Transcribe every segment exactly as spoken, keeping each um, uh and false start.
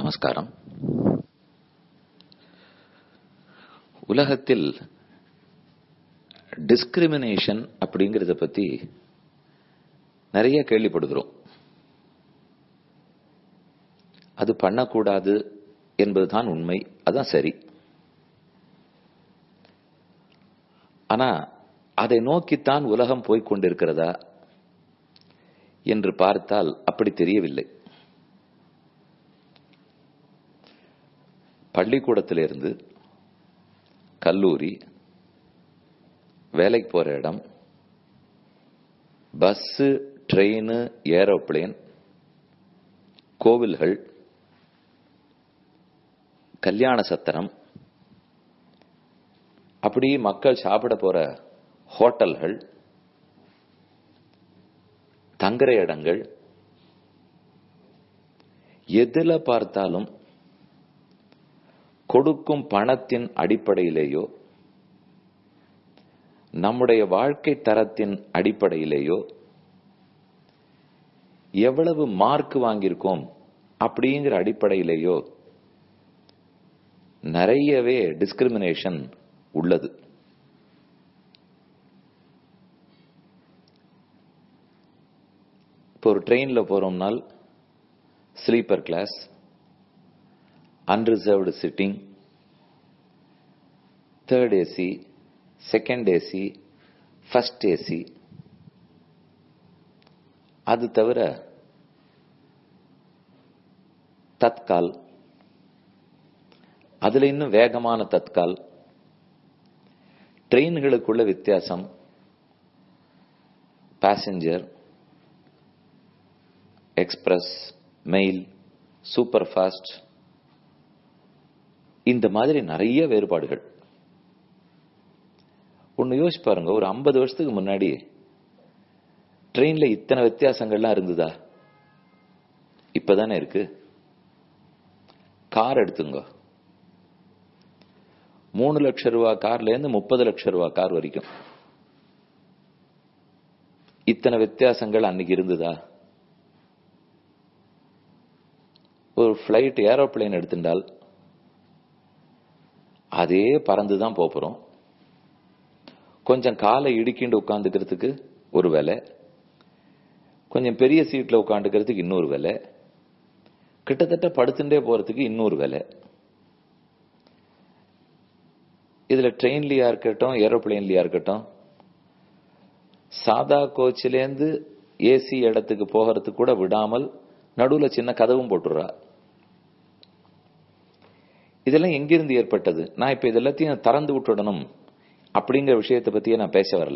நமஸ்காரம். உலகத்தில் டிஸ்கிரிமினேஷன் அப்படிங்கறத பத்தி நிறைய கேள்விப்படுகிறோம். அது பண்ணக்கூடாது என்பதுதான் உண்மை, அதான் சரி. ஆனா அதை நோக்கித்தான் உலகம் போய்கொண்டிருக்கிறதா என்று பார்த்தால் அப்படி தெரியவில்லை. பள்ளிக்கூடத்திலிருந்து கல்லூரி, வேலைக்கு போற இடம், பஸ், ட்ரெயின், ஏரோப்ளேன், கோவில்கள், கல்யாண சத்திரம், அப்படி மக்கள் சாப்பிட போற ஹோட்டல்கள், தங்குற இடங்கள், எதுல பார்த்தாலும் கொடுக்கும் பணத்தின் அடிப்படையிலேயோ நம்முடைய வாழ்க்கை தரத்தின் அடிப்படையிலேயோ எவ்வளவு மார்க் வாங்கியிருக்கோம் அப்படிங்கிற அடிப்படையிலேயோ நிறையவே டிஸ்கிரிமினேஷன் உள்ளது. இப்போ ஒரு ட்ரெயின்ல போறோம்னால் sleeper class, unreserved sitting, third AC, second AC, first AC, அது தவிர தத்கால், அதுல இன்னும் வேகமான தத்கால், ட்ரெயின்களுக்குள்ள வித்தியாசம், passenger, express, mail, super fast, இந்த மாதிரி நிறைய வேறுபாடுகள். ஒன்னு யோசிச்சு பாருங்க, ஒரு ஐம்பது வருஷத்துக்கு முன்னாடி ட்ரெயின்ல இத்தனை வித்தியாசங்கள்லாம் இருந்ததா? இப்பதானே இருக்கு. கார் எடுத்துங்க, மூணு லட்சம் ரூபாய் கார்ல இருந்து முப்பது லட்சம் ரூபாய் கார் வரைக்கும் இத்தனை வித்தியாசங்கள் அன்னைக்கு இருந்ததா? ஒரு பிளைட், ஏரோப்ளேன் எடுத்துட்டால் அதே பறந்துதான் போறோம். கொஞ்சம் காலை இடுக்கிண்டு உட்காந்துக்கிறதுக்கு ஒரு வேலை, கொஞ்சம் பெரிய சீட்ல உட்காந்துக்கிறதுக்கு இன்னொரு வேலை, கிட்டத்தட்ட படுத்துட்டே போறதுக்கு இன்னொரு வேலை. இதுல ட்ரெயின்லயா இருக்கட்டும், ஏரோப்ளேன்லயா இருக்கட்டும், சாதா கோச்சிலேருந்து ஏசி இடத்துக்கு போகிறதுக்கு கூட விடாமல் நடுவுல சின்ன கதவும் போட்டுறா. இதெல்லாம் எங்கிருந்து ஏற்பட்டது? நான் இப்ப இதெல்லாத்தையும் திறந்து விட்டுடணும் அப்படிங்கிற விஷயத்தை பத்தியே நான் பேச வரல.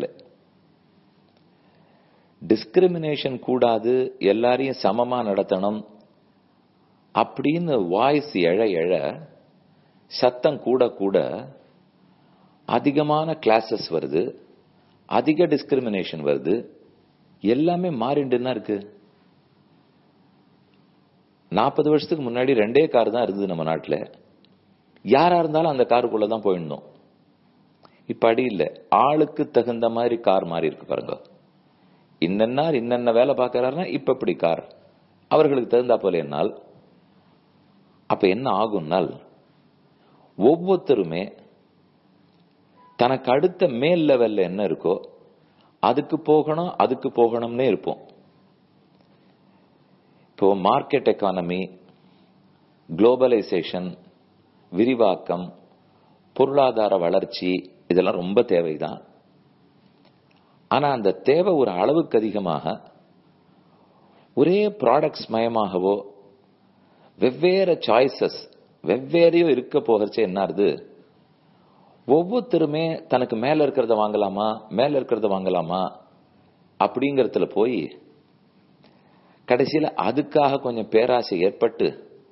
டிஸ்கிரிமினேஷன் கூடாது, எல்லாரையும் சமமா நடத்தணும் அப்படின்னு வாய்ஸ் எழ எழ, சத்தம் கூட கூட அதிகமான கிளாஸஸ் வருது, அதிக டிஸ்கிரிமினேஷன் வருது, எல்லாமே மாறிண்டுன்னா இருக்கு. நாற்பது வருஷத்துக்கு முன்னாடி ரெண்டே கார் தான் இருந்தது நம்ம நாட்டில். யாரா இருந்தாலும் அந்த காருக்குள்ளதான் போயிடணும். இப்ப அடி இல்ல, ஆளுக்கு தகுந்த மாதிரி கார் மாறி இருக்கு பாருங்க. இன்னென்னார் இன்னென்ன வேலை பார்க்கிறாருன்னா இப்ப இப்படி கார் அவர்களுக்கு தகுந்தா போல. என்னால் அப்ப என்ன ஆகும்னால், ஒவ்வொருத்தருமே தனக்கு அடுத்த மேல் லெவல்ல என்ன இருக்கோ அதுக்கு போகணும், அதுக்கு போகணும்னே இருப்போம். இப்போ மார்க்கெட் எக்கானமி, குளோபலைசேஷன், விரிவாக்கம், பொருளாதார வளர்ச்சி, இதெல்லாம் ரொம்ப தேவைதான். ஆனா அந்த தேவை ஒரு அளவுக்கு அதிகமாக ஒரே ப்ராடக்ட்ஸ் மயமாகவோ வெவ்வேறு சாய்ஸஸ் வெவ்வேறையோ இருக்க போகிறச்சே என்னாருது, ஒவ்வொருத்தருமே தனக்கு மேல இருக்கிறத வாங்கலாமா மேல இருக்கிறத வாங்கலாமா அப்படிங்கறதுல போய் கடைசியில அதுக்காக கொஞ்சம் பேராசை ஏற்பட்டு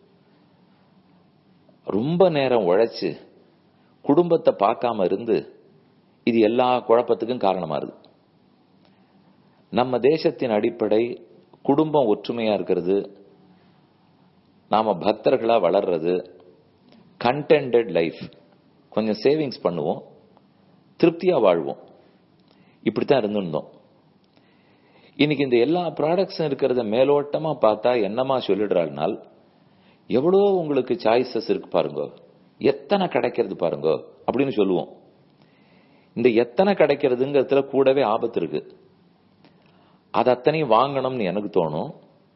ரொம்ப நேரம் உழைச்சு குடும்பத்தை பார்க்காம இருந்து இது எல்லா குழப்பத்துக்கும் காரணமா இருக்கு. நம்ம தேசத்தின் அடிப்படை குடும்பம் ஒற்றுமையா இருக்கிறது, நாம பக்தர்களா வளர்றது, கண்டென்டட் லைஃப், கொஞ்சம் சேவிங்ஸ் பண்ணுவோம், திருப்தியா வாழ்வோம், இப்படித்தான் இருந்திருந்தோம். இன்னைக்கு இந்த எல்லா ப்ராடக்ட்ஸும் இருக்கிறத மேலோட்டமா பார்த்தா என்னமா சொல்லிடுறாள்னால், எவ்வளோ உங்களுக்கு சாய்ஸஸ் இருக்கு பாருங்க, எத்தனை கிடைக்கிறது பாருங்க அப்படின்னு சொல்லுவோம். இந்த எத்தனை கிடைக்கிறதுங்கிறதுல கூடவே ஆபத்து இருக்கு. அது அத்தனையும் வாங்கணும்னு எனக்கு தோணும்.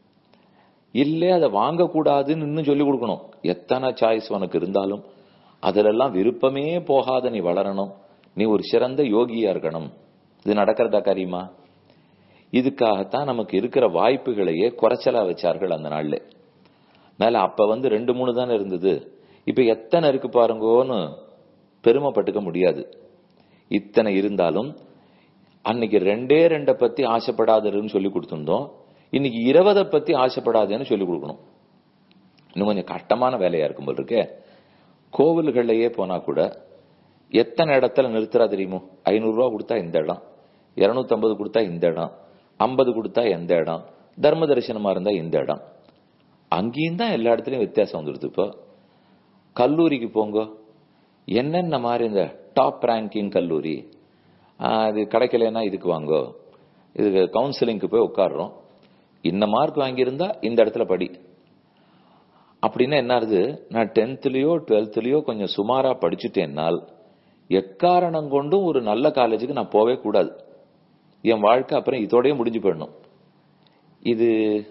இல்ல அதை வாங்கக்கூடாதுன்னு இன்னும் சொல்லி கொடுக்கணும். எத்தனை சாய்ஸ் உனக்கு இருந்தாலும் அதிலெல்லாம் விருப்பமே போகாத நீ வளரணும், நீ ஒரு சிறந்த யோகியா இருக்கணும். இது நடக்கிறதா காரியமா? இதுக்காகத்தான் நமக்கு இருக்கிற வாய்ப்புகளையே குறைச்சலா வச்சார்கள் அந்த நாள்ல. அதனால அப்ப வந்து ரெண்டு மூணு தானே இருந்தது, இப்ப எத்தனை இருக்கு பாருங்கன்னு பெருமைப்பட்டுக்க முடியாது. இத்தனை இருந்தாலும் அன்னைக்கு ரெண்டே ரெண்டை பத்தி ஆசைப்படாதன்னு சொல்லி கொடுத்திருந்தோம், இன்னைக்கு இருபதை பத்தி ஆசைப்படாதேன்னு சொல்லி கொடுக்கணும். இன்னும் கொஞ்சம் கஷ்டமான வேலையா இருக்கும் போல் இருக்கே. கோவில்கள்லயே போனா கூட எத்தனை இடத்துல நிறுத்துறா தெரியுமோ? ஐநூறு ரூபா கொடுத்தா இந்த இடம், இருநூத்தி ஐம்பது கொடுத்தா இந்த இடம், ஐம்பது கொடுத்தா எந்த இடம், தர்ம தரிசனமா இருந்தா இந்த இடம். அங்கேயும் தான் எல்லா இடத்துலயும் வித்தியாசம் வந்துடுது. இப்போ கல்லூரிக்கு போங்க, என்னென்ன மாதிரி இந்த டாப் ரேங்கிங் கல்லூரி, அது கிடைக்கலன்னா இதுக்கு வாங்கோ, இதுக்கு கவுன்சிலிங்க்கு போய் உட்காடுறோம், இந்த மார்க் வாங்கியிருந்தா இந்த இடத்துல படி அப்படின்னா என்ன ஆகுது? நான் டென்த்லயோ டுவெல்த்லயோ கொஞ்சம் சுமாரா படிச்சுட்டேன்னால் எக்காரணம் கொண்டும் ஒரு நல்ல காலேஜுக்கு நான் போவே கூடாது. என் வாழ்க்கை அப்புறம் இதோடய முடிஞ்சு போயிடணும். இது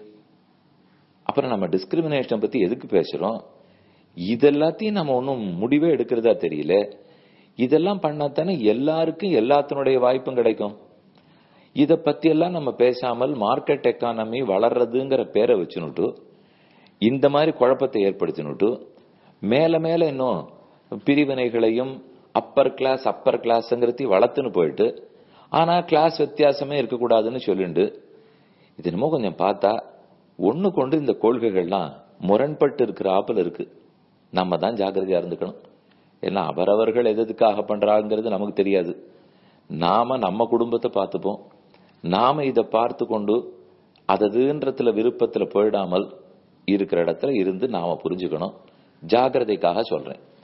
அப்புறம் நம்ம டிஸ்கிரிமினேஷனை பத்தி எதுக்கு பேசுறோம்? இதெல்லாத்தையும் நம்ம ஒன்னும் முடிவே எடுக்கிறதா தெரியல. இதெல்லாம் பண்ணாத்தானே எல்லாருக்கும் எல்லாத்தினுடைய வாய்ப்பும் கிடைக்கும். இத பத்தி எல்லாம் நம்ம பேசாமல் மார்க்கெட் எக்கானமி வளர்றதுங்கிற பேரை வச்சுனுட்டு இந்த மாதிரி குழப்பத்தை ஏற்படுத்தினுட்டு மேல மேல இன்னும் பிரிவினைகளையும் அப்பர் கிளாஸ் அப்பர் கிளாஸ்ங்கிறதையும் வளர்த்துன்னு போயிட்டு, ஆனா கிளாஸ் வித்தியாசமே இருக்கக்கூடாதுன்னு சொல்லிண்டு, இது என்னமோ கொஞ்சம் பார்த்தா ஒண்ணு கொண்டு இந்த கொள்கைகள்லாம் முரண்பட்டு இருக்கிற ஆப்பல் இருக்கு. நம்ம தான் ஜாக்கிரதையா இருந்துக்கணும். ஏன்னா அவரவர்கள் எதுக்காக பண்றாங்கிறது நமக்கு தெரியாது. நாம நம்ம குடும்பத்தை பார்த்துப்போம். நாம இதை பார்த்து கொண்டு அததுன்றதுல விருப்பத்துல போயிடாமல் இருக்கிற இடத்துல இருந்து நாம புரிஞ்சுக்கணும். ஜாக்கிரதைக்காக சொல்றேன்.